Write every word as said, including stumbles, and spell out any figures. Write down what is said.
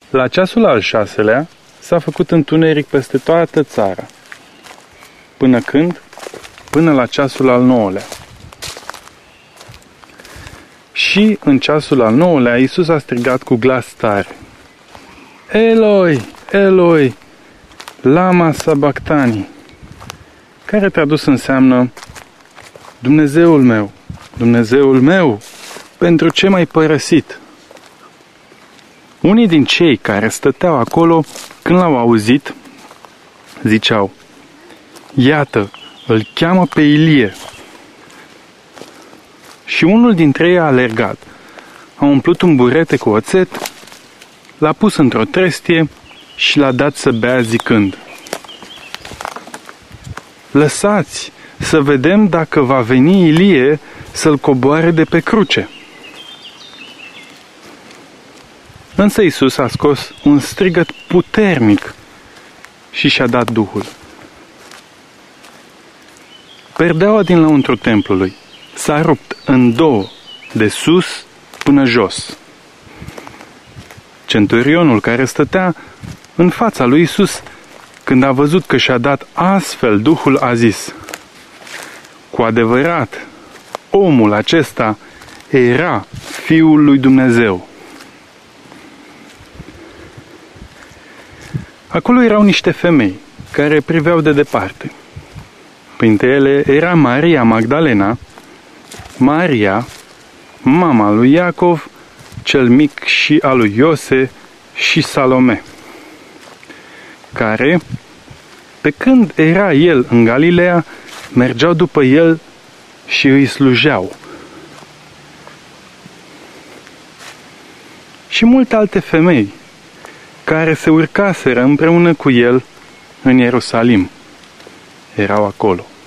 La ceasul al șaselea s-a făcut întuneric peste toată țara. Până când? Până la ceasul al nouălea. Și în ceasul al nouălea Iisus a strigat cu glas tare: Eloi, Eloi, lama sabactani, care tradus înseamnă: Dumnezeul meu, Dumnezeul meu, pentru ce m-ai părăsit? Unii din cei care stăteau acolo, când l-au auzit, ziceau: Iată, îl cheamă pe Ilie. Și unul dintre ei a alergat, a umplut un burete cu oțet, l-a pus într-o trestie și l-a dat să bea zicând: Lăsați să vedem dacă va veni Ilie să-l coboare de pe cruce. Însă Iisus a scos un strigăt puternic și și-a dat Duhul. Perdeaua din lăuntru templului s-a rupt în două, de sus până jos. Centurionul care stătea în fața lui Iisus, când a văzut că și-a dat astfel Duhul, a zis: Cu adevărat, omul acesta era Fiul lui Dumnezeu. Acolo erau niște femei care priveau de departe. Printre ele era Maria Magdalena, Maria, mama lui Iacov, cel mic, și a lui Iose, și Salome, care, pe când era el în Galileea, mergeau după el și îi slujeau. Și multe alte femei care se urcaseră împreună cu el în Ierusalim erau acolo.